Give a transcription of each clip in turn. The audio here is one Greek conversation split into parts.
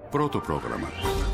Πρώτο πρόγραμμα.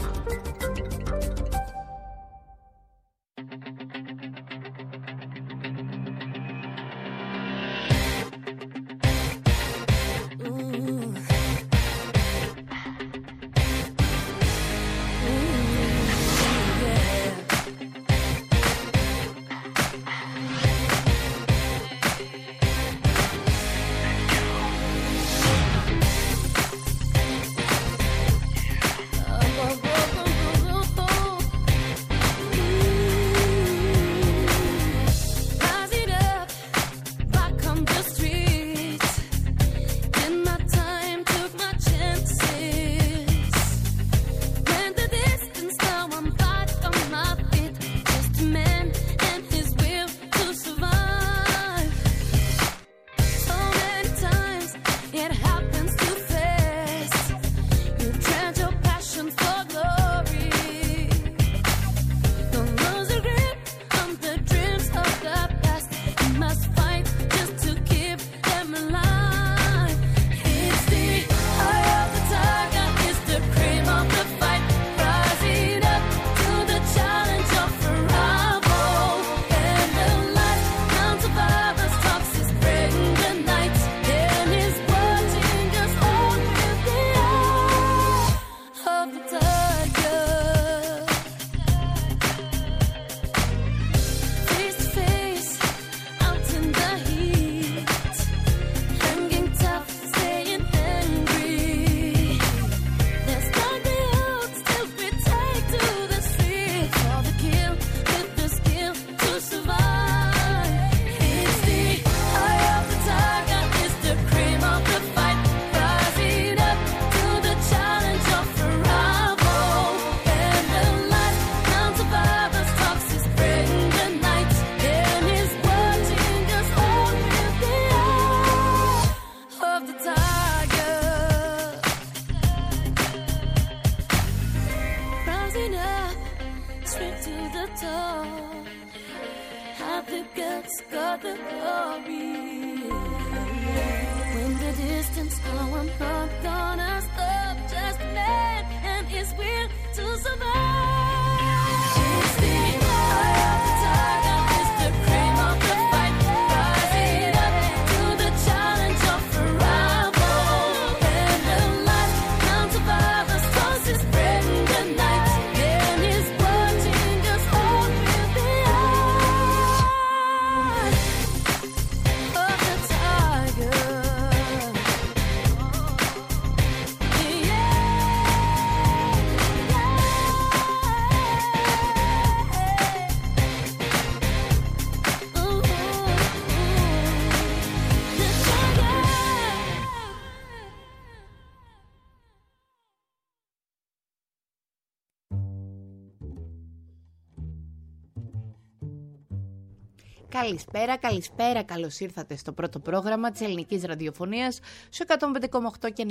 Καλησπέρα, καλώς ήρθατε στο πρώτο πρόγραμμα της ελληνικής ραδιοφωνίας στο 105,8 και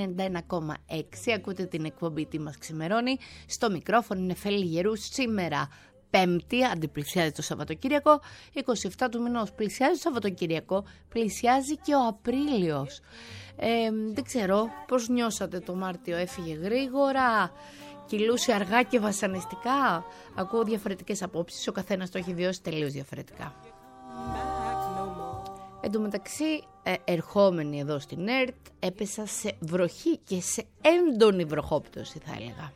91,6. Ακούτε την εκπομπή «Τι μας ξημερώνει». Στο μικρόφωνο είναι Φέλη Γερού. Σήμερα Πέμπτη, αντιπλησιάζει το Σαββατοκύριακο, 27 του μηνός. Πλησιάζει το Σαββατοκύριακο, πλησιάζει και ο Απρίλιος. Δεν ξέρω πώς νιώσατε, το Μάρτιο έφυγε γρήγορα, κυλούσε αργά και βασανιστικά. Ακούω διαφορετικές απόψεις, ο καθένας το έχει βιώσει τελείως διαφορετικά. Εν τω μεταξύ, ερχόμενοι εδώ στην ΕΡΤ, έπεσα σε βροχή και σε έντονη βροχόπτωση, θα έλεγα.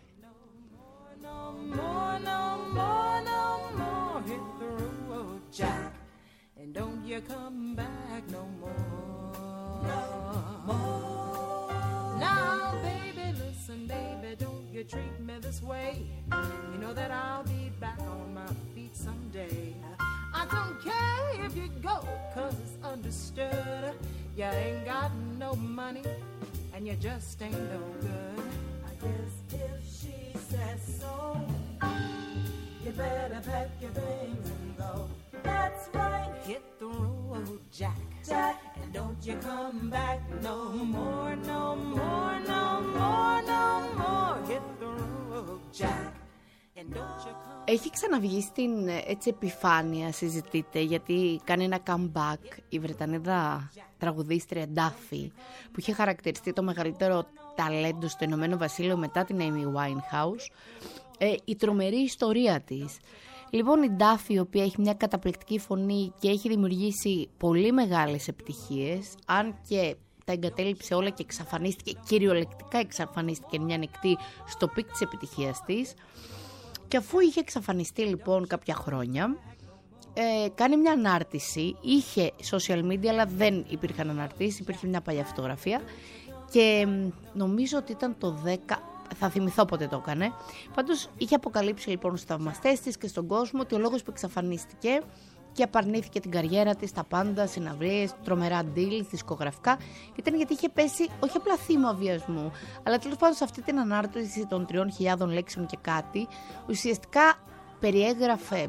Treat me this way, you know that I'll be back on my feet someday. I don't care if you go, 'cause it's understood. You ain't got no money, and you just ain't no good. I guess if she says so, you better pack your things and go. That's right, hit the road, Jack. Jack, and don't you come back no more, no more, no more, no more. Hit the road, Jack, and don't you come Έχει ξαναβγεί στην έτσι επιφάνεια, συζητείται, γιατί κάνει ένα comeback η Βρετανίδα τραγουδίστρια Duffy, που είχε χαρακτηριστεί το μεγαλύτερο ταλέντο στο Ηνωμένο Βασίλειο μετά την Amy Winehouse, η τρομερή ιστορία της. Λοιπόν, η Duffy, η οποία έχει μια καταπληκτική φωνή και έχει δημιουργήσει πολύ μεγάλες επιτυχίες, αν και τα εγκατέλειψε όλα και εξαφανίστηκε, κυριολεκτικά εξαφανίστηκε μια νυχτή στο πικ της επιτυχίας της. Και αφού είχε εξαφανιστεί λοιπόν κάποια χρόνια, κάνει μια ανάρτηση, είχε social media αλλά δεν υπήρχαν αναρτήσεις, υπήρχε μια παλιά φωτογραφία και νομίζω ότι ήταν το 10, θα θυμηθώ πότε το έκανε. Πάντως είχε αποκαλύψει λοιπόν στους θαυμαστές της και στον κόσμο ότι ο λόγος που εξαφανίστηκε και απαρνήθηκε την καριέρα της, τα πάντα, συναυλίες, τρομερά deals, δισκογραφικά, ήταν γιατί είχε πέσει όχι απλά θύμα βιασμού, αλλά τέλος πάντων σε αυτή την ανάρτηση των 3.000 λέξεων και κάτι, ουσιαστικά περιέγραφε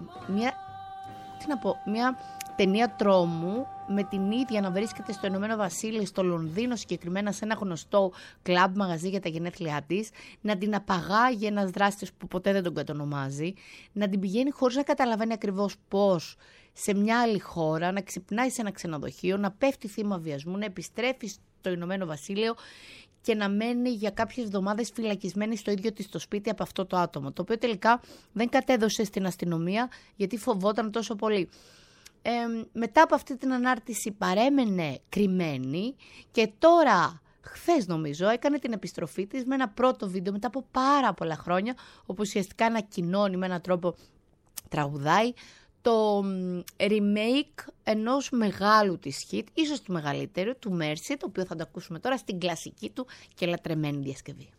μια ταινία τρόμου με την ίδια να βρίσκεται στο Ηνωμένο Βασίλειο, στο Λονδίνο συγκεκριμένα, σε ένα γνωστό κλαμπ μαγαζί για τα γενέθλιά της, να την απαγάγει ένας δράστης που ποτέ δεν τον κατονομάζει, να την πηγαίνει χωρίς να καταλαβαίνει ακριβώς πώς σε μια άλλη χώρα, να ξυπνάει σε ένα ξενοδοχείο, να πέφτει θύμα βιασμού, να επιστρέφει στο Ηνωμένο Βασίλειο και να μένει για κάποιες εβδομάδες φυλακισμένη στο ίδιο της το σπίτι από αυτό το άτομο, το οποίο τελικά δεν κατέδωσε στην αστυνομία γιατί φοβόταν τόσο πολύ. Μετά από αυτή την ανάρτηση παρέμενε κρυμμένη και τώρα, χθες νομίζω, έκανε την επιστροφή της με ένα πρώτο βίντεο μετά από πάρα πολλά χρόνια, όπου ουσιαστικά ανακοινώνει με έναν τρόπο, τραγουδάει το remake ενός μεγάλου της hit, ίσως του μεγαλύτερου, του Mercy, το οποίο θα το ακούσουμε τώρα στην κλασική του και λατρεμένη διασκευή.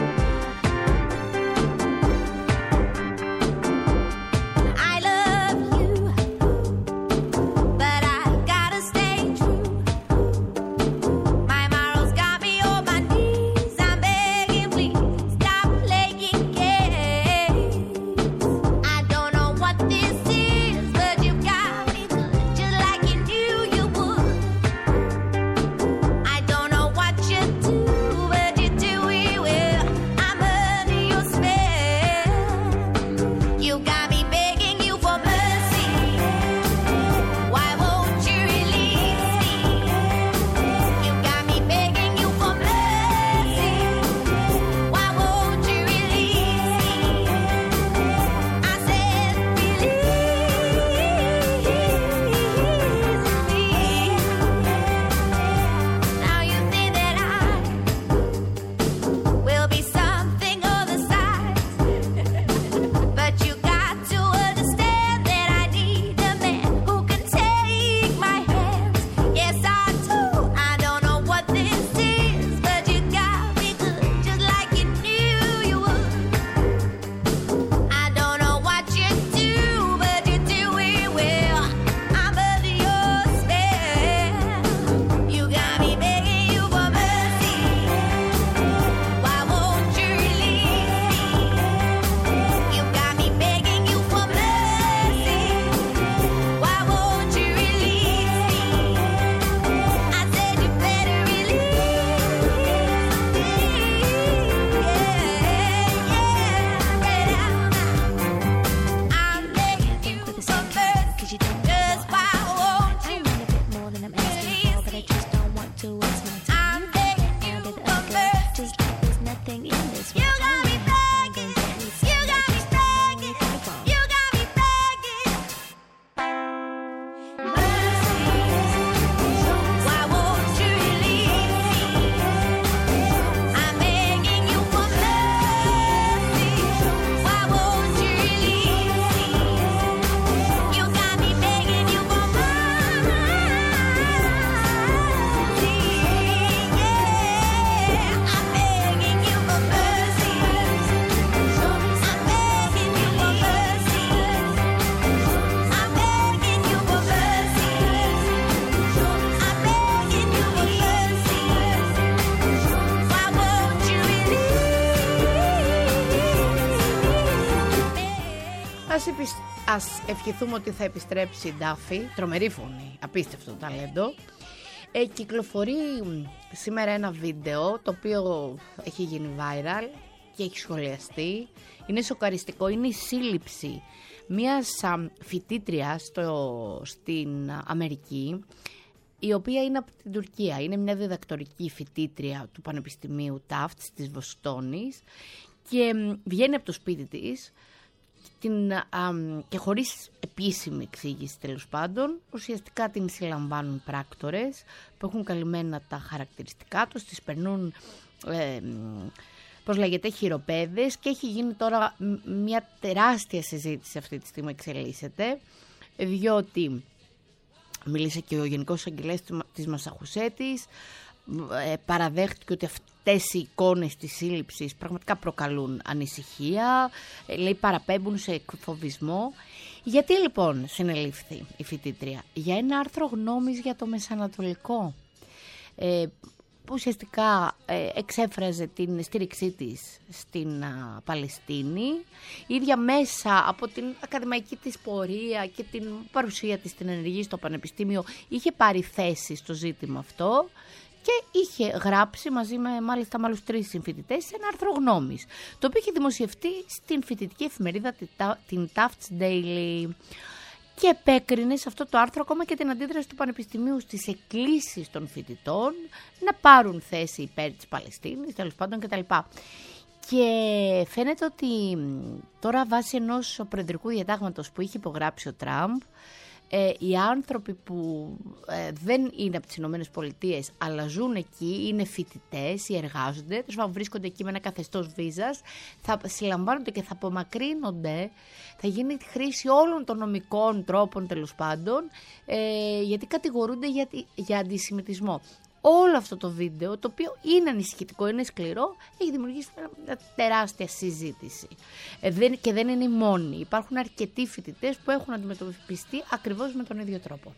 I love ας ευχηθούμε ότι θα επιστρέψει η Ντάφη, τρομερή φωνή, απίστευτο ταλέντο. Κυκλοφορεί σήμερα ένα βίντεο το οποίο έχει γίνει viral και έχει σχολιαστεί. Είναι σοκαριστικό, είναι η σύλληψη μιας φοιτήτριας στην Αμερική, η οποία είναι από την Τουρκία. Είναι μια διδακτορική φοιτήτρια του Πανεπιστημίου Ταφτς της Βοστόνης και βγαίνει από το σπίτι της και χωρίς επίσημη εξήγηση, τέλος πάντων, ουσιαστικά την συλλαμβάνουν πράκτορες που έχουν καλυμμένα τα χαρακτηριστικά τους, τις περνούν χειροπέδες, και έχει γίνει τώρα μια τεράστια συζήτηση αυτή τη στιγμή, εξελίσσεται, διότι μίλησε και ο Γενικός Αγγελέας της Μασαχουσέτης, παραδέχτηκε ότι αυτές οι εικόνες της σύλληψης πραγματικά προκαλούν ανησυχία, λέει παραπέμπουν σε εκφοβισμό. Γιατί λοιπόν συνελήφθη η φοιτήτρια? Για ένα άρθρο γνώμης για το Μεσανατολικό, που ουσιαστικά εξέφραζε την στήριξή της στην Παλαιστίνη. Η ίδια μέσα από την ακαδημαϊκή της πορεία και την παρουσία της στην ενεργή στο Πανεπιστήμιο είχε πάρει θέση στο ζήτημα αυτό και είχε γράψει μαζί με μάλιστα με άλλους 3 συμφοιτητές ένα άρθρο γνώμης, το οποίο είχε δημοσιευτεί στην φοιτητική εφημερίδα την Tufts Daily. Και επέκρινε σε αυτό το άρθρο ακόμα και την αντίδραση του Πανεπιστημίου στις εκκλήσεις των φοιτητών να πάρουν θέση υπέρ της Παλαιστίνης, τέλος πάντων κτλ. Και φαίνεται ότι τώρα, βάσει ενός προεδρικού διατάγματος που είχε υπογράψει ο Τραμπ, οι άνθρωποι που δεν είναι από τις Ηνωμένες Πολιτείες αλλά ζουν εκεί, είναι φοιτητές ή εργάζονται, βρίσκονται εκεί με ένα καθεστώς βίζας, θα συλλαμβάνονται και θα απομακρύνονται, θα γίνει χρήση όλων των νομικών τρόπων, τέλος πάντων, γιατί κατηγορούνται για αντισημιτισμό. Όλο αυτό το βίντεο, το οποίο είναι ανησυχητικό, είναι σκληρό, έχει δημιουργήσει μια τεράστια συζήτηση. Και δεν είναι οι μόνοι. Υπάρχουν αρκετοί φοιτητές που έχουν αντιμετωπιστεί ακριβώς με τον ίδιο τρόπο.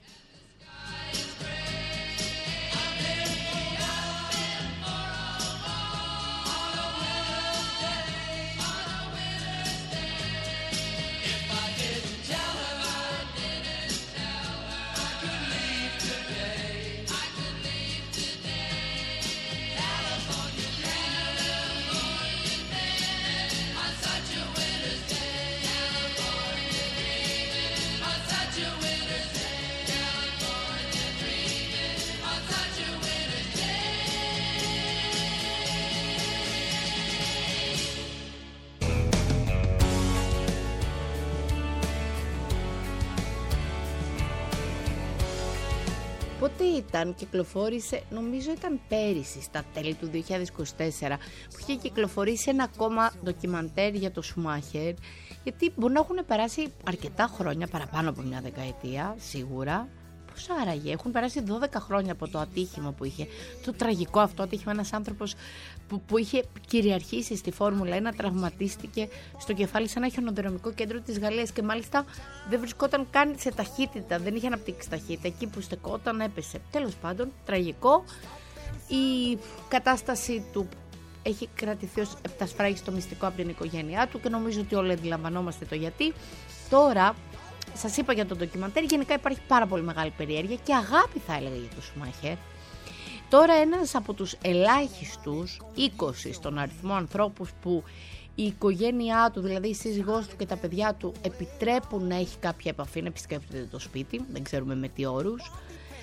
Πότε κυκλοφόρησε, νομίζω ήταν πέρυσι, στα τέλη του 2024, που είχε κυκλοφορήσει ένα ακόμα ντοκιμαντέρ για το Σουμάχερ, γιατί μπορεί να έχουν περάσει αρκετά χρόνια, παραπάνω από μια δεκαετία, σίγουρα. Πώς άραγε, έχουν περάσει 12 χρόνια από το ατύχημα που είχε, το τραγικό αυτό ατύχημα, ένας άνθρωπος που είχε κυριαρχήσει στη Φόρμουλα 1, τραυματίστηκε στο κεφάλι σε ένα χιονοδρομικό κέντρο της Γαλλίας και μάλιστα δεν βρισκόταν καν σε ταχύτητα, δεν είχε αναπτύξει ταχύτητα, εκεί που στεκόταν έπεσε. Τέλος πάντων, τραγικό. Η κατάσταση του έχει κρατηθεί ως επτασφράγιστο μυστικό από την οικογένειά του και νομίζω ότι όλοι αντιλαμβανόμαστε το γιατί. Τώρα, σας είπα για το ντοκιμαντέρ, γενικά υπάρχει πάρα πολύ μεγάλη περιέργεια και αγάπη, θα έλεγα, για το Σουμάχερ. Τώρα ένας από τους ελάχιστους 20 στον αριθμό ανθρώπους που η οικογένειά του, δηλαδή η σύζυγός του και τα παιδιά του, επιτρέπουν να έχει κάποια επαφή, να επισκέπτεται το σπίτι, δεν ξέρουμε με τι όρους.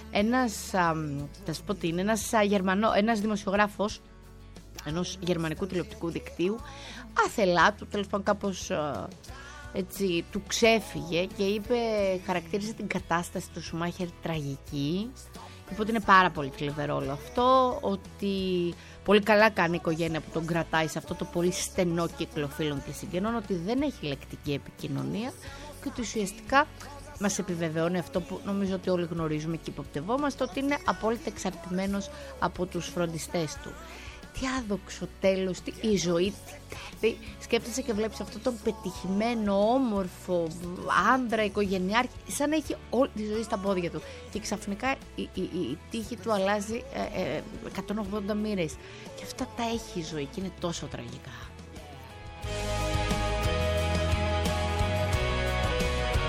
Ένας δημοσιογράφος ενός γερμανικού τηλεοπτικού δικτύου, άθελά του, τέλος πάντων κάπως έτσι, του ξέφυγε και χαρακτήρισε την κατάσταση του Σουμάχερ τραγική. Είπε ότι είναι πάρα πολύ θλιβερό όλο αυτό, ότι πολύ καλά κάνει η οικογένεια που τον κρατάει σε αυτό το πολύ στενό κύκλο φίλων και συγγενών, ότι δεν έχει λεκτική επικοινωνία και ότι ουσιαστικά μας επιβεβαιώνει αυτό που νομίζω ότι όλοι γνωρίζουμε και υποπτευόμαστε, ότι είναι απόλυτα εξαρτημένος από τους φροντιστές του. Τι άδοξο τέλος, η ζωή. Σκέφτεσαι και βλέπεις αυτόν τον πετυχημένο, όμορφο άντρα, οικογενειάρχη, σαν να έχει όλη τη ζωή στα πόδια του. Και ξαφνικά η τύχη του αλλάζει 180 μοίρες. Και αυτά τα έχει η ζωή και είναι τόσο τραγικά.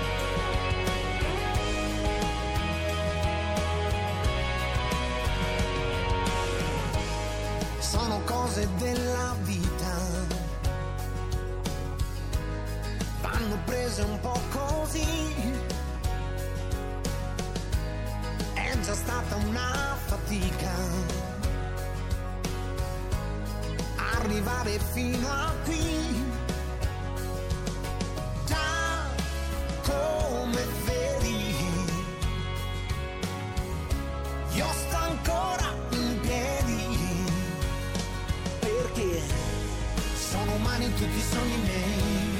sono cose della vita, vanno prese un po' così. È già stata una fatica arrivare fino a qui. Già come vedi, io sto ancora in piedi, perché sono umani tutti i sogni miei.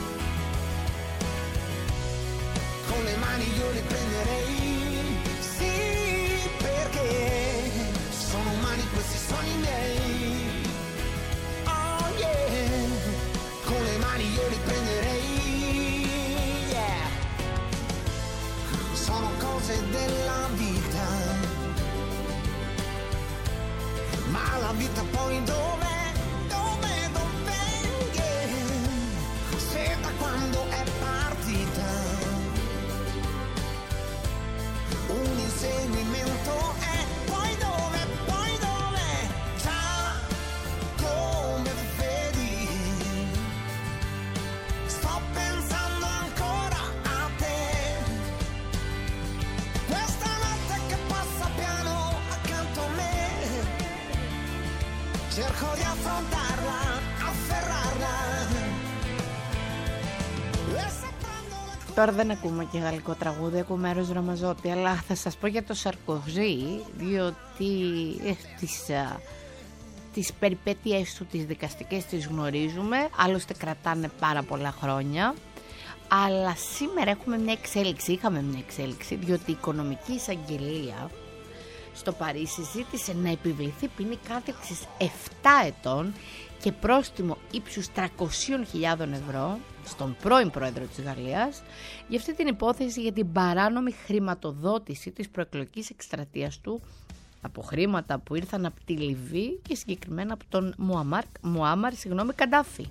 Con le mani io li prenderei, sì, perché sono umani questi sogni miei. Oh yeah, con le mani io li prenderei, yeah. Sono cose della vita, ma la vita poi dov'è? Se da quando è partita un inseguimento è, poi dove, già come vedi, sto pensando ancora a te. Questa notte che passa piano accanto a me, cerco di affrontarla, afferrarla. Τώρα δεν ακούμε και γαλλικό τραγούδι, ακούμε Eros Ramazzotti, αλλά θα σας πω για το Σαρκοζή, διότι τις περιπέτειές του, τις δικαστικές τις γνωρίζουμε, άλλωστε κρατάνε πάρα πολλά χρόνια, αλλά σήμερα είχαμε μια εξέλιξη, διότι η Οικονομική Εισαγγελία στο Παρίσι ζήτησε να επιβληθεί ποινή κάθεξης 7 ετών και πρόστιμο ύψους 300.000 ευρώ στον πρώην πρόεδρο της Γαλλίας για αυτή την υπόθεση για την παράνομη χρηματοδότηση της προεκλογικής εκστρατείας του από χρήματα που ήρθαν από τη Λιβύη και συγκεκριμένα από τον Μουάμαρ Καντάφη.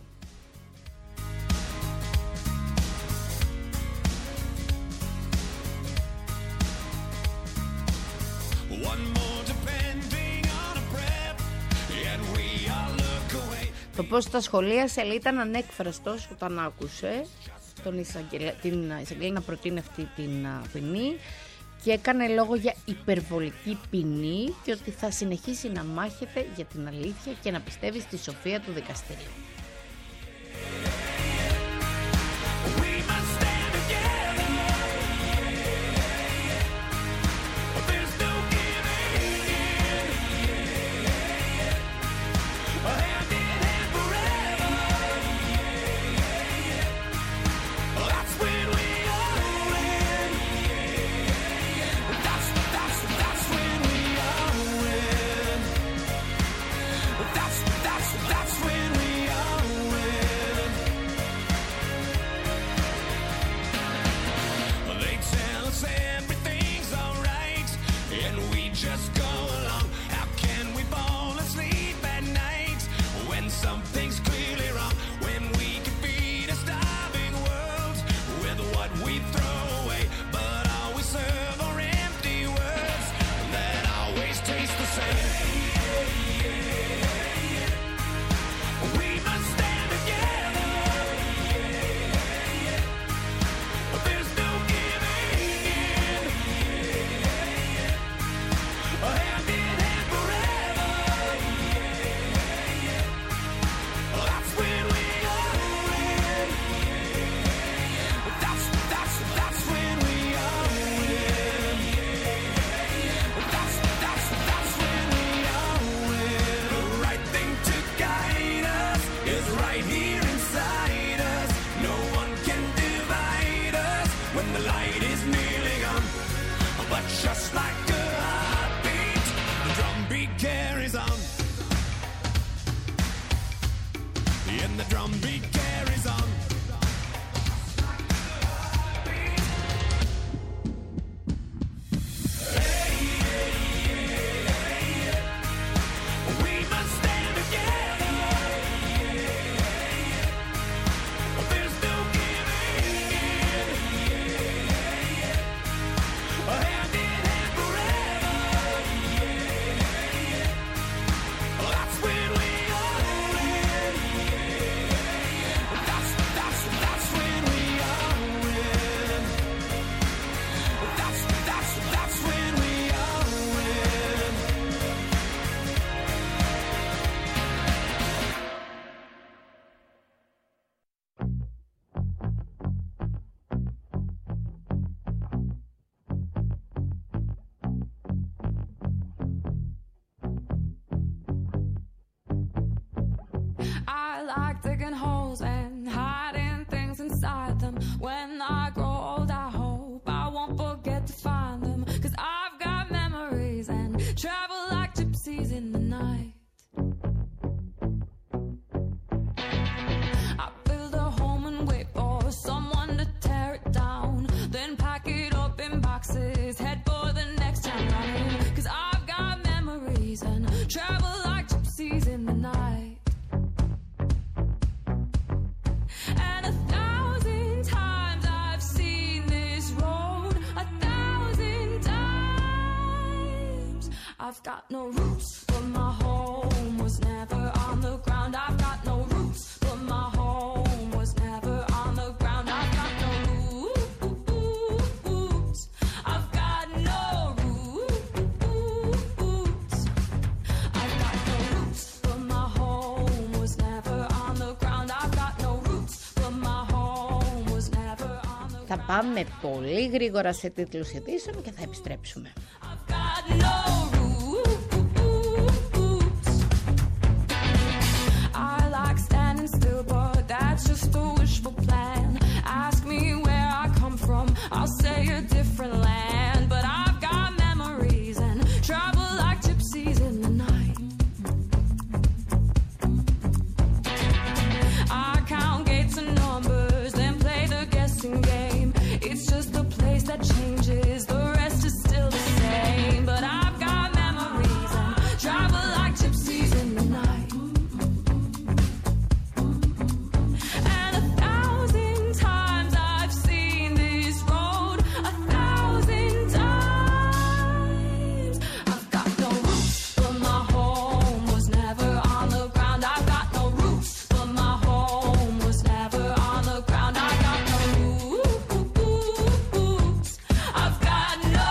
Το πώς τα σχολίασε ήταν ανέκφραστος όταν άκουσε την εισαγγελία να προτείνει αυτή την ποινή και έκανε λόγο για υπερβολική ποινή και ότι θα συνεχίσει να μάχεται για την αλήθεια και να πιστεύει στη σοφία του δικαστηρίου. got no roots, but my home was never on the ground. I've got no roots, but my home was never on the ground. I've got no roots. I've got no roots. I've got no roots, but my home was never on the ground. I've got no roots, but my home was never on the ground. Θα πάμε πολύ γρήγορα σε τίτλους ειδήσεων και θα επιστρέψουμε. I've got no roots. I like standing still, but that's just a wishful plan. Ask me where I come from, I'll say a different land. But I've got memories and travel like gypsies in the night. I count gates and numbers, then play the guessing game. It's just a place that changes, the rest is still the same. But I've got memories and travel like gypsies in the night. And 1,000 times I've seen this road, 1,000 times. I've got no roots, but my home was never on the ground. I've got no roots, but my home was never on the ground. I got no roots. I've got no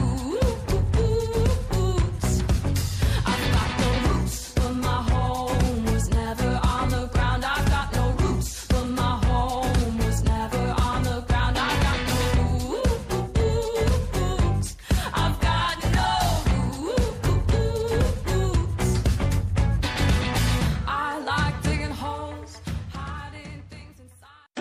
roots. I've got no roots, but my home was never on the ground. I've got no roots, but my home was never on the ground. I got no roots. I've got no roots. I like digging holes, hiding things inside.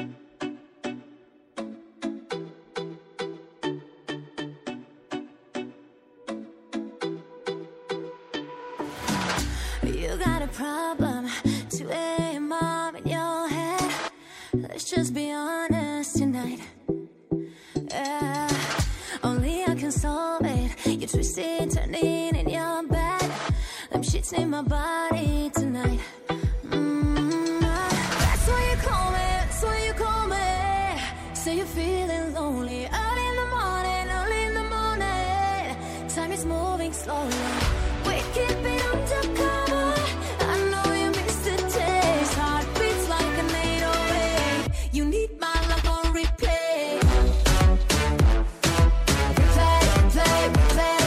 You got a problem, 2 a.m. mom in your head. Let's just be honest tonight. Yeah, only I can solve it. You're twisting, turning in your bed. Them shits in my body tonight. That's why you call me, that's why you call me. Say you're feeling lonely, early in the morning, early in the morning. Time is moving slowly. We keep it undercover. I know you miss the taste. Heartbeats like an 808. You need my love on replay. Replay, replay, replay.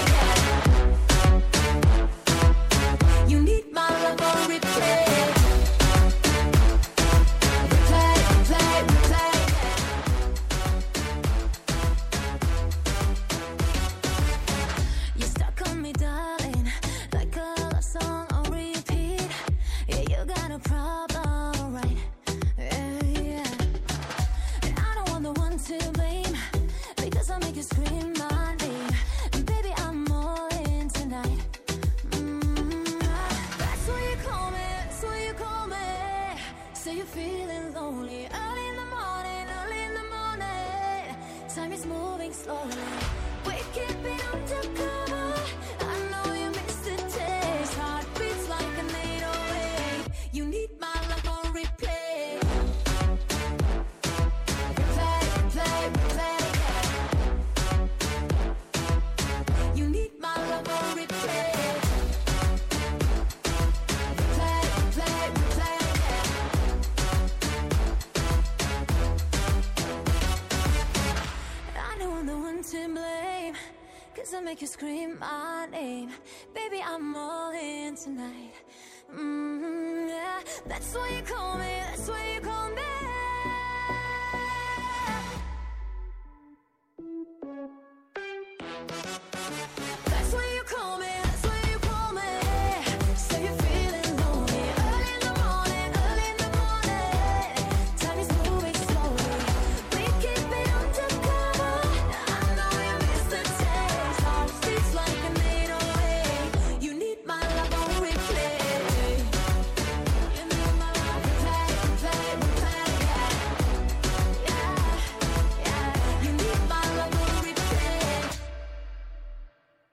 You need my love on replay. Replay, replay, replay. You're stuck on me, darling, like a love song on repeat. Yeah, you got a problem, right? Yeah. And I don't want the one to blame, because I make you scream my name. And baby, I'm all in tonight. That's why you call me, that's why you call me. Say you're feeling lonely, early in the morning, early in the morning. Time is moving slowly. We keep it undercover. I know you miss the taste. Heartbeats like an 808. You need my love on replay. Replay, replay, replay. You need my love on replay. Replay, replay, replay. I know I'm the one to blame, 'cause I make you scream my name. Baby, I'm all in tonight. Yeah, that's why you call me, that's why you call me. That's why you call me, that's why you call me. Say you're feeling lonely, early in the morning, early in the morning. Time is moving slowly. We keep it undercover. I know you miss the taste. Heartbeats like an 808. You need my love on replay. You need my love replay, replay, replay. Yeah, yeah. You need my love on replay.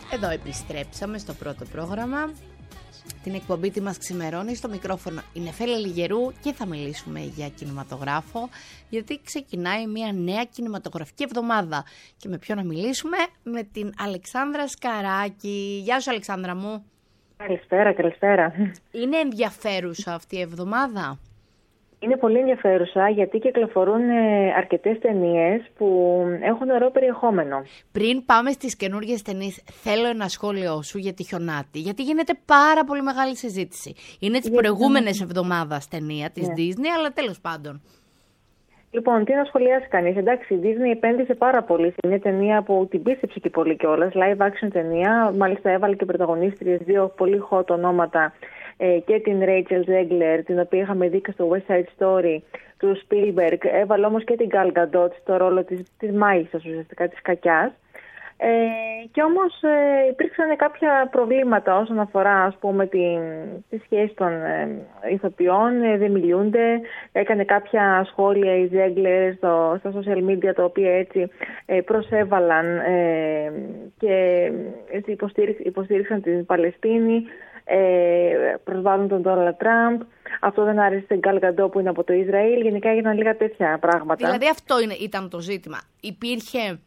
Εδώ επιστρέψαμε στο πρώτο πρόγραμμα. Την εκπομπή τι μας ξημερώνει. Στο μικρόφωνο η Νεφέλη Λιγερού και θα μιλήσουμε για κινηματογράφο, γιατί ξεκινάει μια νέα κινηματογραφική εβδομάδα. Και με ποιον να μιλήσουμε? Με την Αλεξάνδρα Σκαράκη. Γεια σου, Αλεξάνδρα μου. Καλησπέρα. Είναι ενδιαφέρουσα αυτή η εβδομάδα? Είναι πολύ ενδιαφέρουσα γιατί κυκλοφορούν αρκετές ταινίες που έχουν ωραίο περιεχόμενο. Πριν πάμε στις καινούργιες ταινίες, θέλω ένα σχόλιο σου για τη Χιονάτη, γιατί γίνεται πάρα πολύ μεγάλη συζήτηση. Είναι της προηγούμενης εβδομάδας ταινία της Disney, αλλά τέλος πάντων. Λοιπόν, τι να σχολιάσει κανείς? Εντάξει, η Disney επένδυσε πάρα πολύ σε μια ταινία που την πίστεψε και πολύ κιόλας. Live action ταινία, μάλιστα έβαλε και πρωταγωνίστριες δύο πολύ hot ονόματα. Και την Rachel Zegler, την οποία είχαμε δει και στο West Side Story του Spielberg. Έβαλε όμως και την Gal Gadot στο ρόλο της μάγισσας, ουσιαστικά της κακιάς. Και όμως υπήρξαν κάποια προβλήματα όσον αφορά, ας πούμε, τη σχέση των ηθοποιών. Δεν μιλούνται. Έκανε κάποια σχόλια η Zegler στα social media, τα οποία έτσι προσέβαλαν και υποστήριξαν την Παλαιστίνη. Προσβάλλουν τον Ντόναλντ Τραμπ. Αυτό δεν άρεσε στην Gal Gadot που είναι από το Ισραήλ. Γενικά έγιναν λίγα τέτοια πράγματα. Δηλαδή αυτό ήταν το ζήτημα. Υπήρχε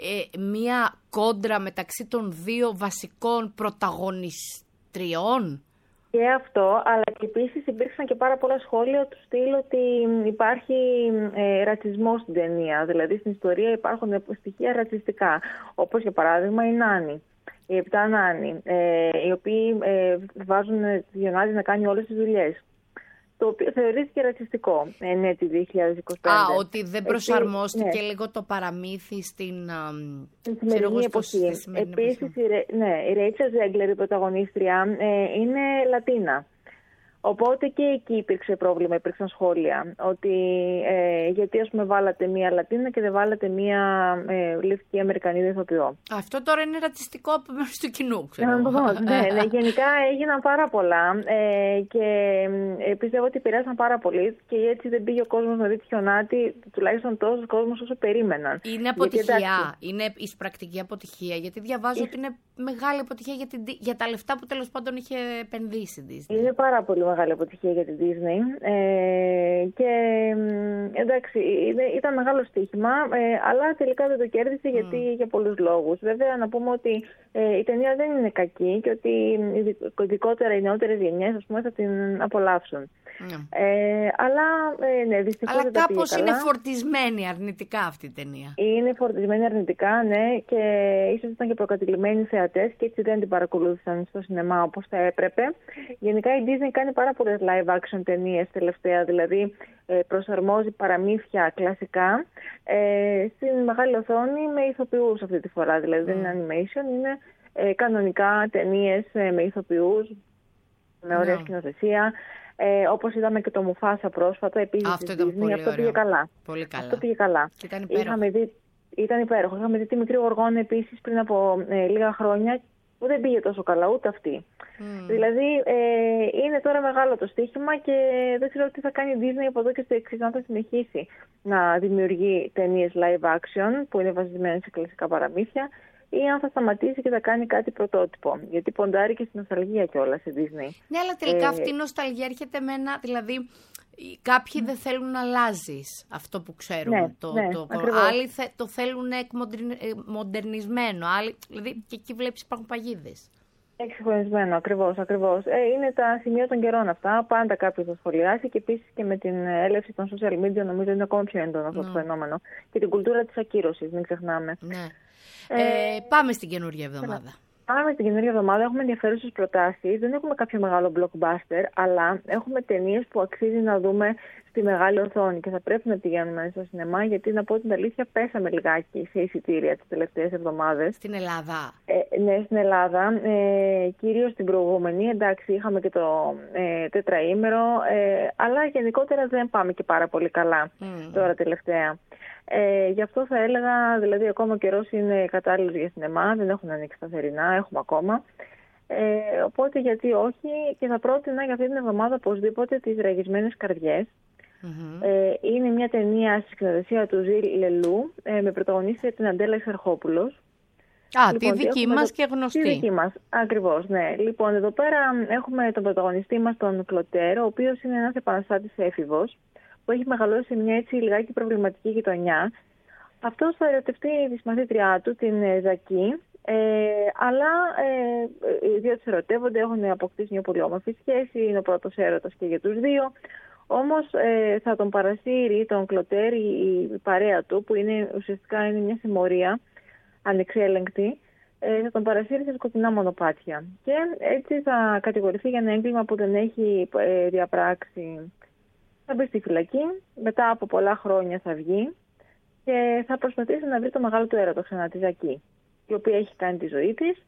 μία κόντρα μεταξύ των δύο βασικών πρωταγωνιστριών. Και αυτό, αλλά και επίσης υπήρξαν και πάρα πολλά σχόλια του στυλ ότι υπάρχει ρατσισμός στην ταινία. Δηλαδή στην ιστορία υπάρχουν στοιχεία ρατσιστικά. Όπως για παράδειγμα η Νάνη. Οι 7 νάνοι, οι οποίοι βάζουν τη Χιονάτη να κάνει όλες τις δουλειές. Το οποίο θεωρήθηκε ρατσιστικό, τη 2025. Ότι δεν προσαρμόστηκε λίγο το παραμύθι στην σημερινή εποχή. Επίσης, η Rachel Zegler, η πρωταγωνίστρια, είναι Λατίνα. Οπότε και εκεί υπήρξε πρόβλημα, υπήρξαν σχόλια. Ότι γιατί ας πούμε βάλατε μία Λατίνα και δεν βάλατε μία λευκή Αμερικανίδα ηθοποιό. Αυτό τώρα είναι ρατσιστικό από μέρους του κοινού, ξέρω. Ναι, γενικά έγιναν πάρα πολλά και πιστεύω ότι επηρέασαν πάρα πολύ και έτσι δεν πήγε ο κόσμος να δει τη Χιονάτη, τουλάχιστον τόσο κόσμος όσο περίμεναν. Είναι αποτυχία, είναι εισπρακτική αποτυχία, γιατί διαβάζω ότι είναι μεγάλη αποτυχία για τα λεφτά που τέλος πάντων είχε επενδύσει η Disney. Είναι πάρα πολύ μεγάλη αποτυχία για την Disney και εντάξει, ήταν μεγάλο στοίχημα, αλλά τελικά δεν το κέρδισε γιατί για πολλούς λόγους. Βέβαια να πούμε ότι η ταινία δεν είναι κακή και ότι ειδικότερα οι νεότερες γενιές, ας πούμε, θα την απολαύσουν. Αλλά ναι, δυστυχώς αλλά δεν τα πήγε κάπως καλά. είναι φορτισμένη αρνητικά αυτή η ταινία. Είναι φορτισμένη αρνητικά, ναι, και ίσως ήταν και προκατειλημμένοι θεατές και έτσι δεν την παρακολούθησαν στο σινεμά όπως θα έπρεπε. Γενικά η Disney κάνει πάρα πολλές live action ταινίες τελευταία, δηλαδή προσαρμόζει παραμύθια κλασικά στην μεγάλη οθόνη με ηθοποιούς αυτή τη φορά, δηλαδή δεν είναι animation, είναι κανονικά ταινίες με ηθοποιούς, με ωραία σκηνοθεσία. Όπως είδαμε και το Μουφάσα πρόσφατα, επίσης αυτό ήταν πολύ αυτό πήγε καλά. Πολύ καλά. Αυτό πήγε καλά. Και ήταν υπέροχο. Ήταν υπέροχο. Είχαμε δει τη Μικρή Γοργόνα επίσης πριν από λίγα χρόνια που δεν πήγε τόσο καλά ούτε αυτή. Δηλαδή είναι τώρα μεγάλο το στοίχημα και δεν ξέρω τι θα κάνει η Disney από εδώ και στο εξής, αν θα συνεχίσει να δημιουργεί ταινίες live action που είναι βασισμένες σε κλασικά παραμύθια ή αν θα σταματήσει και θα κάνει κάτι πρωτότυπο. Γιατί ποντάρει και στην νοσταλγία κιόλας η Disney. Ναι, αλλά τελικά αυτή η νοσταλγία έρχεται με ένα. Δηλαδή, κάποιοι δεν θέλουν να αλλάζεις αυτό που ξέρουν. Άλλοι το θέλουν μοντερνισμένο. Δηλαδή, και εκεί βλέπεις υπάρχουν παγίδες. Εξυγχρονισμένο, ακριβώς. Είναι τα σημεία των καιρών αυτά. Πάντα κάποιος θα σχολιάσει και επίσης και με την έλευση των social media νομίζω είναι ακόμα πιο έντονο αυτό το φαινόμενο. Και την κουλτούρα της ακύρωσης, μην ξεχνάμε. Ναι. Πάμε στην καινούργια εβδομάδα. Πάμε στην καινούργια εβδομάδα. Έχουμε ενδιαφέρουσες προτάσεις. Δεν έχουμε κάποιο μεγάλο blockbuster, αλλά έχουμε ταινίες που αξίζει να δούμε στη μεγάλη οθόνη και θα πρέπει να πηγαίνουμε στο σινεμά, γιατί να πω την αλήθεια, πέσαμε λιγάκι σε εισιτήρια τις τελευταίες εβδομάδες. Στην Ελλάδα. Ναι, στην Ελλάδα. Κυρίως την προηγούμενη. Εντάξει, είχαμε και το τετραήμερο, αλλά γενικότερα δεν πάμε και πάρα πολύ καλά τώρα τελευταία. Γι' αυτό θα έλεγα, δηλαδή ακόμα ο καιρός είναι κατάλληλος για σινεμά, δεν έχουν ανοίξει τα θερινά, έχουμε ακόμα. Οπότε γιατί όχι, και θα πρότεινα για αυτή την εβδομάδα οπωσδήποτε τις Ραγισμένες Καρδιές. Είναι μια ταινία στη σκηνοθεσία του Ζιλ Λελού με πρωταγωνίστρια την Αντέλα Εξαρχόπουλος. Τη δική μας και γνωστή. Τη δική μας, ακριβώς, ναι. Λοιπόν, εδώ πέρα έχουμε τον πρωταγωνιστή μας, τον Κλωτέρ, ο οποίος είναι ένας επαναστάτης έφηβος, που έχει μεγαλώσει σε μια έτσι λιγάκι προβληματική γειτονιά. Αυτός θα ερωτευτεί τη συμμαθήτριά του, την Ζακή, αλλά οι δύο τους ερωτεύονται, έχουν αποκτήσει μια πολύ όμορφη σχέση, είναι ο πρώτος έρωτας και για τους δύο. Όμως θα τον παρασύρει τον Κλωτέρ η παρέα του, που ουσιαστικά είναι μια συμμορία ανεξέλεγκτη, θα τον παρασύρει σε σκοτεινά μονοπάτια. Και έτσι θα κατηγορηθεί για ένα έγκλημα που δεν έχει διαπράξει. Θα μπει στη φυλακή, μετά από πολλά χρόνια θα βγει και θα προσπαθήσει να βρει το μεγάλο του έρωτα ξανά, τη Ζακή, η οποία έχει κάνει τη ζωή της.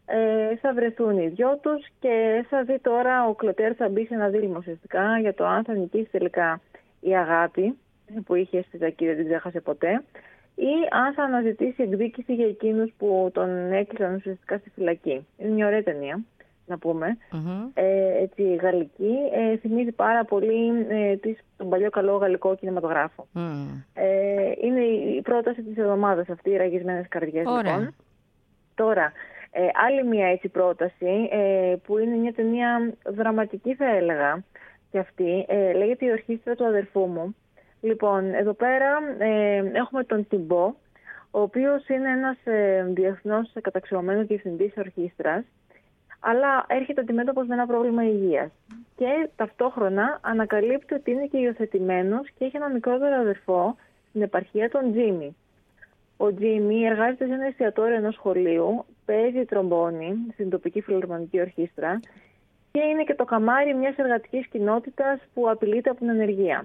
Θα βρεθούν οι δυο τους και θα δει τώρα ο Κλωτέρ θα μπει σε ένα δίλημμα ουσιαστικά για το αν θα νικήσει τελικά η αγάπη που είχε στη Ζακή, δεν την ξέχασε ποτέ, ή αν θα αναζητήσει εκδίκηση για εκείνους που τον έκλεισαν ουσιαστικά στη φυλακή. Είναι μια ωραία ταινία, να πούμε, έτσι γαλλική. Θυμίζει πάρα πολύ τον παλιό καλό γαλλικό κινηματογράφο. Είναι η πρόταση της εβδομάδας αυτή, οι Ραγισμένες καρδιές. Λοιπόν. Τώρα, άλλη μια έτσι πρόταση που είναι μια ταινία δραματική, θα έλεγα, και αυτή λέγεται «Η ορχήστρα του αδερφού μου». Λοιπόν, εδώ πέρα έχουμε τον Τιμπό, ο οποίος είναι ένας διεθνώς καταξιωμένος διευθυντής ορχήστρας, αλλά έρχεται αντιμέτωπος με ένα πρόβλημα υγείας. Και ταυτόχρονα ανακαλύπτει ότι είναι και υιοθετημένος και έχει ένα μικρότερο αδερφό στην επαρχία, τον Τζίμι. Ο Τζίμι εργάζεται σε ένα εστιατόριο ενός σχολείου, παίζει τρομπόνι στην τοπική φιλαρμονική ορχήστρα και είναι και το καμάρι μιας εργατικής κοινότητας που απειλείται από την ανεργία.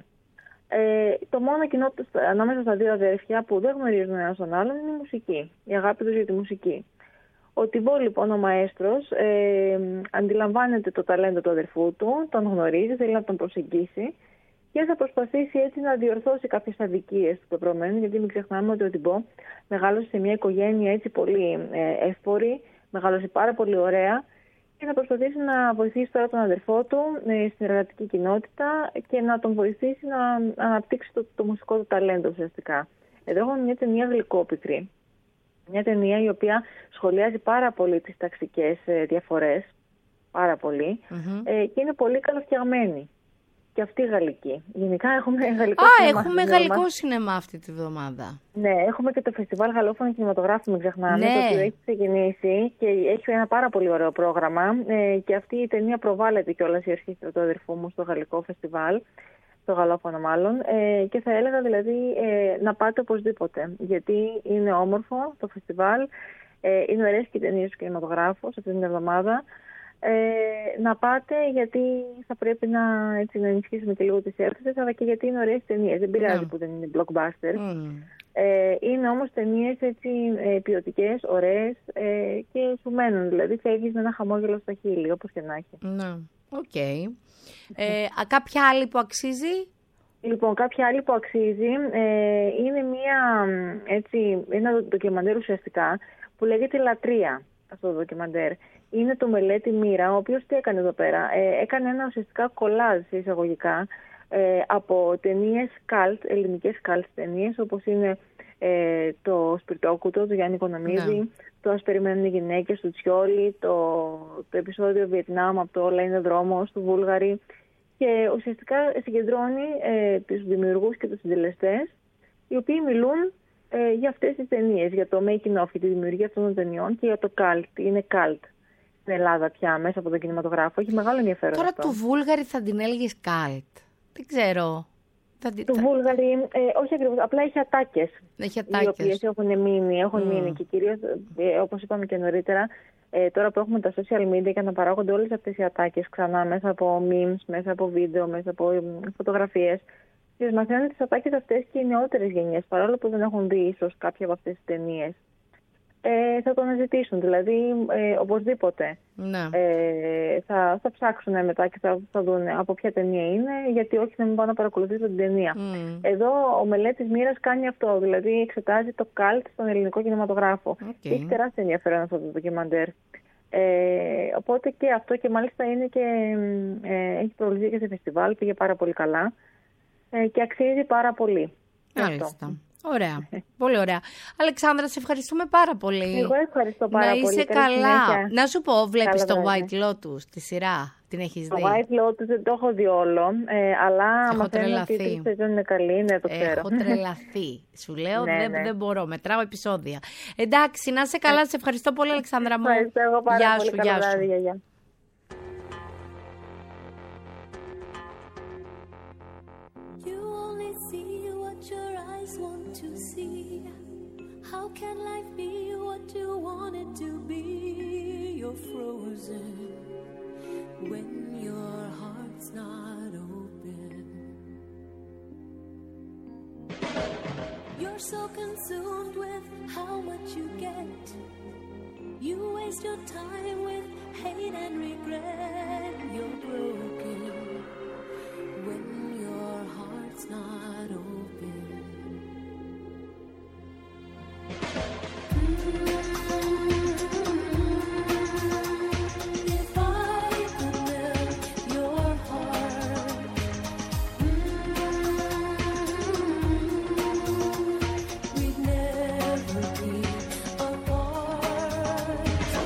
Το μόνο κοινότητα ανάμεσα στα δύο αδέρφια που δεν γνωρίζουν ένας τον άλλον είναι η μουσική, η αγάπη τους για τη μουσική. Ο Τιμπό, λοιπόν, ο μαέστρος, αντιλαμβάνεται το ταλέντο του αδερφού του, τον γνωρίζει, θέλει να τον προσεγγίσει και θα προσπαθήσει έτσι να διορθώσει κάποιες αδικίες του πεπρωμένου, γιατί μην ξεχνάμε ότι ο Τιμπό μεγάλωσε σε μια οικογένεια έτσι πολύ εύπορη, μεγάλωσε πάρα πολύ ωραία και θα προσπαθήσει να βοηθήσει τώρα τον αδερφό του στην εργατική κοινότητα και να τον βοηθήσει να αναπτύξει το μουσικό του ταλέντο ουσιαστικά. Εδώ έχουμε μια ταινία γλυκόπικρη. Μια ταινία η οποία σχολιάζει πάρα πολύ τις ταξικές διαφορές, πάρα πολύ, και είναι πολύ καλοφτιαγμένη. Και αυτή γαλλική. Γενικά έχουμε γαλλικό σινεμά. Έχουμε γαλλικό σινεμά αυτή τη βδομάδα. Ναι, έχουμε και το Φεστιβάλ Γαλλόφωνο Κινηματογράφου, μην ξεχνάμε, το οποίο έχει ξεκινήσει και έχει ένα πάρα πολύ ωραίο πρόγραμμα. Και αυτή η ταινία προβάλλεται κιόλας, η ορχήστρα του αδερφού μου, στο γαλλικό φεστιβάλ, στο γαλλόφωνο μάλλον. Και θα έλεγα δηλαδή να πάτε οπωσδήποτε, γιατί είναι όμορφο το φεστιβάλ, είναι ωραίες και οι ταινίες του κινηματογράφου σε αυτή την εβδομάδα. Να πάτε, γιατί θα πρέπει να ενισχύσουμε και λίγο τις αίθουσες, αλλά και γιατί είναι ωραίες ταινίες. Δεν πειράζει που δεν είναι blockbuster. Είναι όμως ταινίες έτσι ποιοτικές, ωραίες και σου μένουν. Δηλαδή φεύγεις με ένα χαμόγελο στα χείλη, όπως και να έχει. Ναι, οκ. Κάποια άλλη που αξίζει? Λοιπόν, κάποια άλλη που αξίζει είναι ένα ντοκιμαντέρ ουσιαστικά που λέγεται «Λατρεία», αυτό το ντοκιμαντέρ. Είναι το Μελέτη Μοίρα, ο οποίος τι έκανε εδώ πέρα? Έκανε ένα ουσιαστικά κολάζ εισαγωγικά από ταινίες καλτ, ελληνικές καλτ ταινίες, όπως είναι το Σπιρτόκουτο του Γιάννη Οικονομίδη, το Ας περιμένουν οι γυναίκες του Τσιόλι, το επεισόδιο Βιετνάμ από το Όλα είναι δρόμος του Βούλγαρη, και ουσιαστικά συγκεντρώνει τους δημιουργούς και τους συντελεστές, οι οποίοι μιλούν για αυτές τις ταινίες, για το making of, για τη δημιουργία αυτών των ταινιών και για το cult. Είναι cult στην Ελλάδα πια μέσα από τον κινηματογράφο. Έχει μεγάλο ενδιαφέρον. Τώρα αυτό. του Βούλγαρη θα την έλεγες cult? Δεν ξέρω. Του Βούλγαρη, όχι ακριβώς, απλά έχει ατάκες. Οι οποίες έχουν μείνει και κυρίως, όπως είπαμε και νωρίτερα, τώρα που έχουμε τα social media και να παράγονται όλες αυτές οι ατάκες ξανά μέσα από memes, μέσα από βίντεο, μέσα από φωτογραφίες. Τις μαθαίνουν τις ατάκες αυτές και οι νεότερες γενιές, παρόλο που δεν έχουν δει ίσως κάποια από αυτές τις ταινίες. Θα το αναζητήσουν, δηλαδή οπωσδήποτε. Θα ψάξουν μετά και θα δουν από ποια ταινία είναι, γιατί όχι να μην πάνε να παρακολουθήσουν την ταινία. Εδώ ο Μελέτης Μοίρας κάνει αυτό, δηλαδή εξετάζει το καλτ στον ελληνικό κινηματογράφο. Και έχει τεράστιο ενδιαφέρον αυτό το ντοκιμαντέρ. Οπότε και αυτό, και μάλιστα είναι και έχει προβληθεί και σε φεστιβάλ, πήγε πάρα πολύ καλά και αξίζει πάρα πολύ. Μάλιστα. Ωραία. Πολύ ωραία. Αλεξάνδρα, σε ευχαριστούμε πάρα πολύ. Εγώ ευχαριστώ πάρα πολύ. Να είσαι Καλή καλά. συνέχεια. Να σου πω, βλέπεις Καλά το βράδυ. White Lotus, τη σειρά. Την έχεις Το δει? White Lotus δεν το έχω δει όλο, αλλά Έχω μαθαίνω ότι η τρελαθεί. τρίτη σεζόν είναι καλή, ναι, το ξέρω. Έχω τρελαθεί. Σου λέω, Ναι, ναι. δεν μπορώ. Μετράω επεισόδια. Εντάξει, να είσαι καλά. Σε ευχαριστώ πολύ, Αλεξάνδρα μου. Ευχαριστώ εγώ πάρα Γεια πολύ. σου, Καλό γεια σου. βράδυ, γιαγιά. You only see what your eyes want to see. How can life be what you want it to be? You're frozen when your heart's not open. You're so consumed with how much you get. You waste your time with hate and regret. You're broken when your heart's not open. If I could melt your heart, we'd never be apart.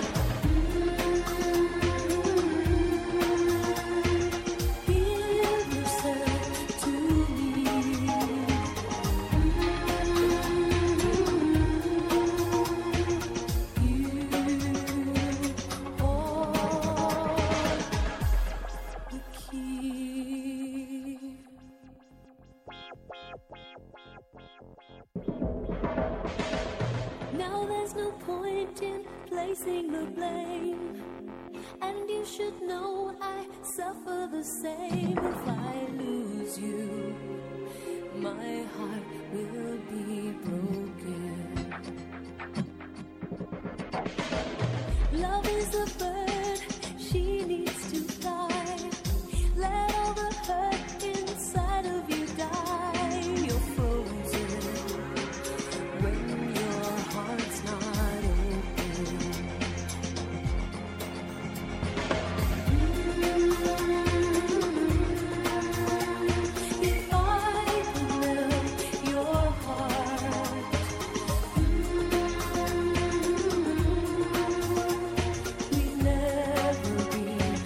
Give yourself to me. Now there's no point in placing the blame, and you should know I suffer the same. If I lose you, my heart will be broken. Love is a bird, she needs to fly. Let all the hurt inside of you die. You're frozen when your heart's not open. If I could melt your heart, we'd never be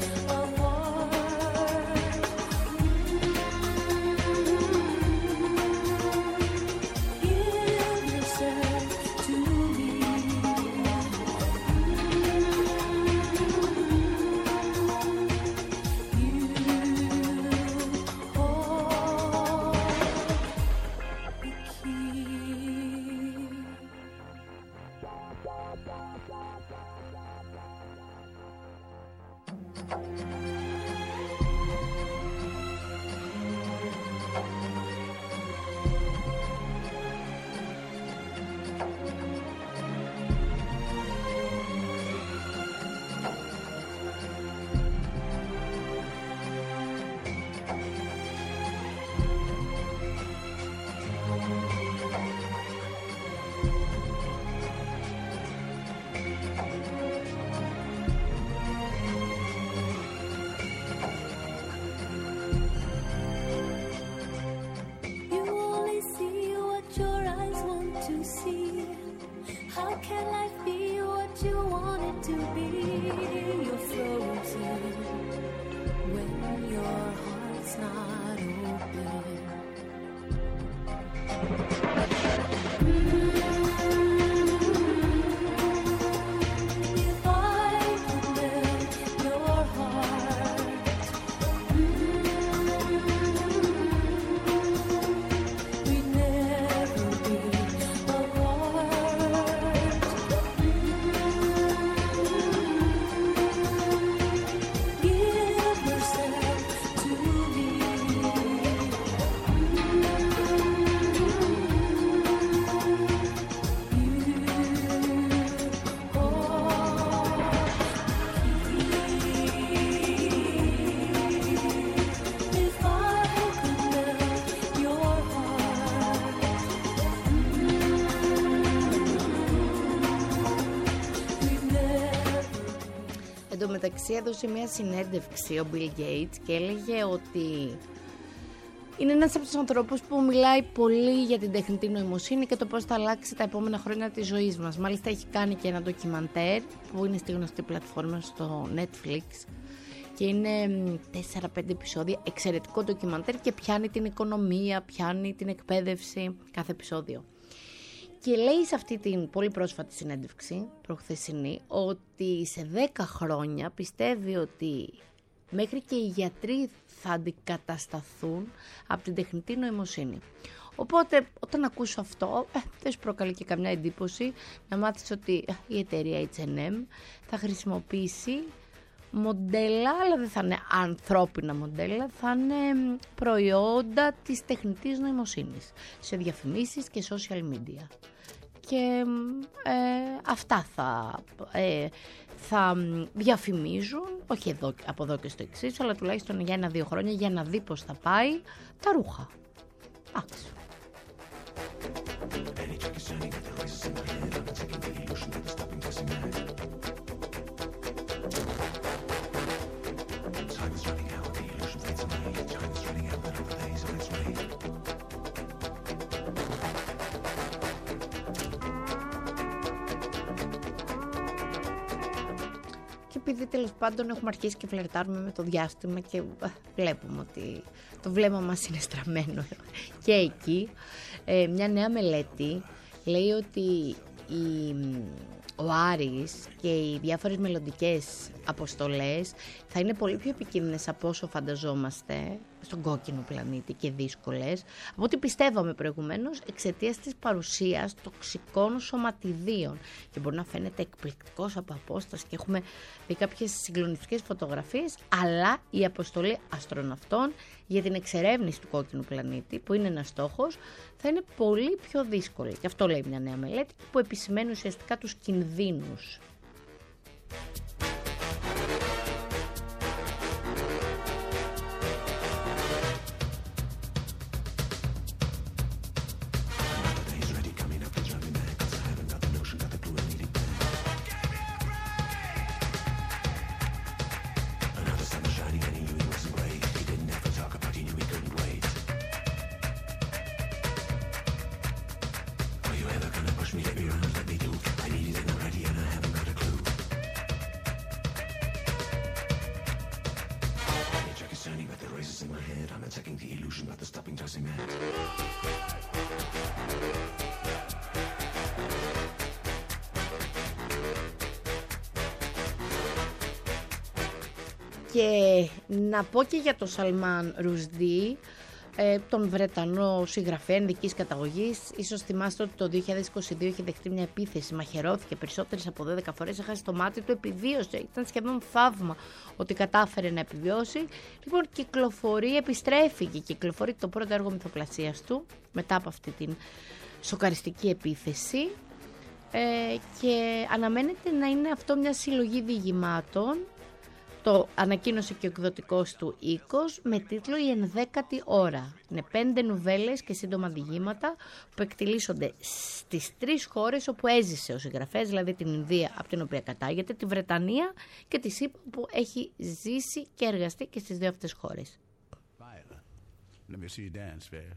apart. Give yourself to me. You hold the key. You only see what your eyes want to see. How can life be what you want it to be? You're frozen when your heart's not open. If I could melt your heart, we'd never be apart. Give yourself to me. If I could melt your heart, we'd never. Εν τω μεταξύ έδωσε μια συνέντευξη ο Bill Gates και έλεγε ότι Είναι ένας από τους ανθρώπους που μιλάει πολύ για την τεχνητή νοημοσύνη και το πώς θα αλλάξει τα επόμενα χρόνια της ζωής μας. Μάλιστα έχει κάνει και ένα ντοκιμαντέρ που είναι στη γνωστή πλατφόρμα στο Netflix και είναι 4-5 επεισόδια, εξαιρετικό ντοκιμαντέρ και πιάνει την οικονομία, πιάνει την εκπαίδευση κάθε επεισόδιο. Και λέει σε αυτή την πολύ πρόσφατη συνέντευξη, προχθεσινή, ότι σε 10 χρόνια πιστεύει ότι μέχρι και οι γιατροί θα αντικατασταθούν από την τεχνητή νοημοσύνη. Οπότε όταν ακούσω αυτό, δεν σου προκαλεί και καμιά εντύπωση να μάθεις ότι η εταιρεία H&M θα χρησιμοποιήσει μοντέλα, αλλά δεν θα είναι ανθρώπινα μοντέλα, θα είναι προϊόντα της τεχνητής νοημοσύνης σε διαφημίσεις και social media. Και αυτά θα διαφημίζουν, όχι από εδώ και στο εξής, αλλά τουλάχιστον για 1-2 χρόνια για να δει πώς θα πάει τα ρούχα. Άξιο. Επειδή τέλος πάντων έχουμε αρχίσει και φλερτάρουμε με το διάστημα και βλέπουμε ότι το βλέμμα μας είναι στραμμένο και εκεί, μια νέα μελέτη λέει ότι ο Άρης και οι διάφορες μελλοντικές αποστολές θα είναι πολύ πιο επικίνδυνες από όσο φανταζόμαστε στον κόκκινο πλανήτη και δύσκολες από ό,τι πιστεύαμε προηγουμένως εξαιτίας της παρουσίας τοξικών σωματιδίων και μπορεί να φαίνεται εκπληκτικός από απόσταση και έχουμε δει κάποιες συγκλονιστικές φωτογραφίες, αλλά η αποστολή αστροναυτών για την εξερεύνηση του κόκκινου πλανήτη, που είναι ένας στόχος, θα είναι πολύ πιο δύσκολη. Και αυτό λέει μια νέα μελέτη που επισημαίνει ουσιαστικά τους κινδύνους. Και να πω και για τον Σαλμάν Ρουσδί, τον Βρετανό συγγραφέα ενδικής καταγωγής. Ίσως θυμάστε ότι το 2022 είχε δεχτεί μια επίθεση, μαχαιρώθηκε περισσότερες από 12 φορές, έχασε το μάτι του, επιβίωσε. Ήταν σχεδόν θαύμα ότι κατάφερε να επιβιώσει. Λοιπόν, επιστρέφει και κυκλοφορεί το πρώτο έργο μυθοπλασίας του μετά από αυτή την σοκαριστική επίθεση. Και αναμένεται να είναι αυτό μια συλλογή διηγημάτων. Το ανακοίνωσε και ο εκδοτικός του Οίκος με τίτλο «Η 11η ώρα». Είναι 5 νουβέλες και σύντομα διηγήματα που εκτιλήσονται στις 3 χώρες όπου έζησε ο συγγραφέας, δηλαδή την Ινδία από την οποία κατάγεται, τη Βρετανία και τη ΣΥΠΑ που έχει ζήσει και εργαστεί και στις 2 αυτές χώρες. Let me see you dance, babe.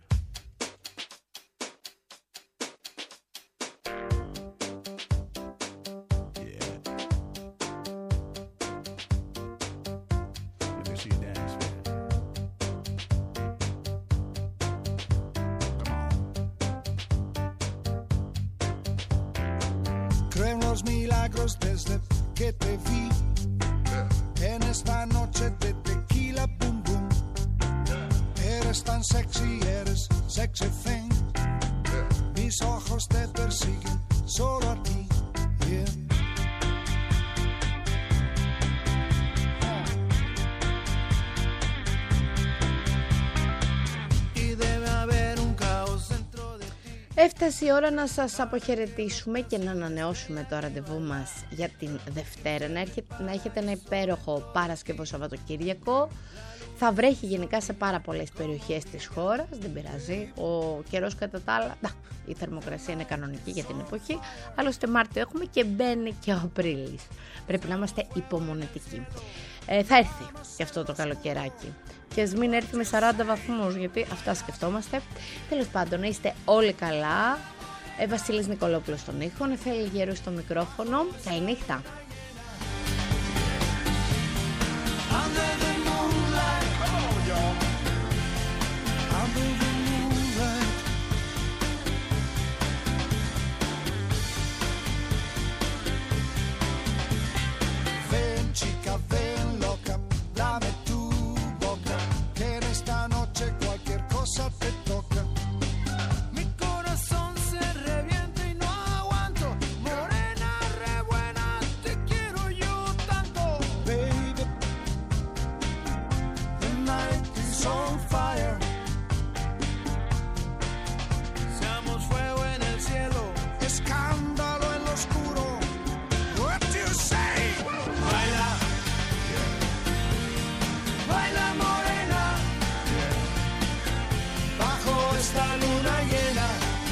Milagros desde que te vi en esta noche de tequila boom boom. Eres tan sexy, eres sexy thing. Mis ojos te persiguen solo a ti. Yeah. Έφτασε η ώρα να σας αποχαιρετήσουμε και να ανανεώσουμε το ραντεβού μας για την Δευτέρα. Να έχετε ένα υπέροχο Παρασκευό Σαββατοκύριακο. Θα βρέχει γενικά σε πάρα πολλές περιοχές της χώρας, δεν πειράζει. Ο καιρός κατά τα άλλα, η θερμοκρασία είναι κανονική για την εποχή. Άλλωστε Μάρτιο έχουμε και μπαίνει και ο Απρίλης. Πρέπει να είμαστε υπομονετικοί. Θα έρθει και αυτό το καλοκαιράκι. και ας μην έρθει με 40 βαθμούς, γιατί αυτά σκεφτόμαστε. Τέλος πάντων, να είστε όλοι καλά. Βασίλης Νικολόπουλος στον ήχο, Νεφέλη Γερού στο μικρόφωνο. Καληνύχτα. Under the moonlight, come on, y'all. Under the moonlight. Ven, chica, ven, loca, dame tu boca, que en esta noche cualquier cosa te toca. Mi corazón se revienta y no aguanto, morena, re buena, te quiero yo tanto. Baby, the night is on fire. Seamos fuego en el cielo, escándalo en lo oscuro. What do you say? Baila, baila morena, bajo esta luna llena.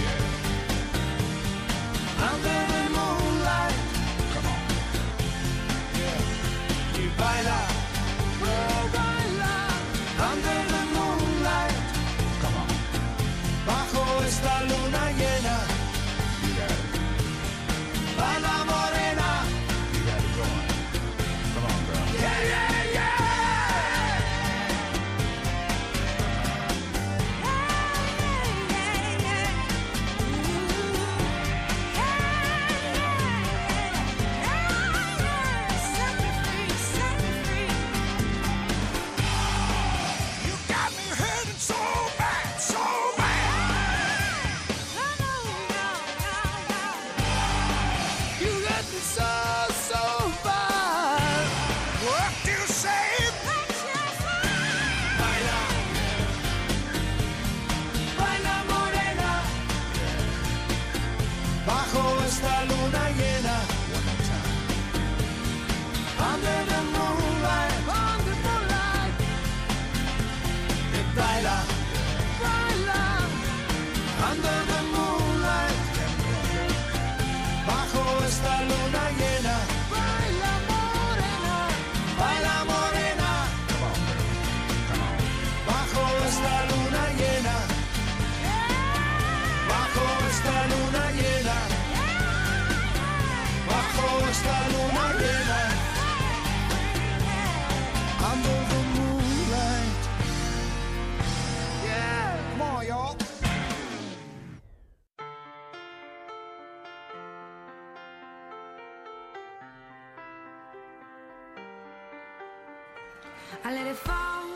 Under the moonlight, come on, yeah. Y baila, oh baila, under the moonlight, come on, bajo esta luna llena. Baila morena, you got it going. Come on, girl. Yeah, yeah, yeah. You got me hurting so bad, so bad. You got me so, so bad. What do you say? Baila, baila morena, bajo esta luna llena. One more time. Under the moonlight, baila, baila, under the moonlight, bajo esta luna llena. Baila morena, baila morena, bajo esta luna llena, bajo esta luna llena, bajo esta luna llena. Under the moonlight. Yeah, come on, y'all. I let it fall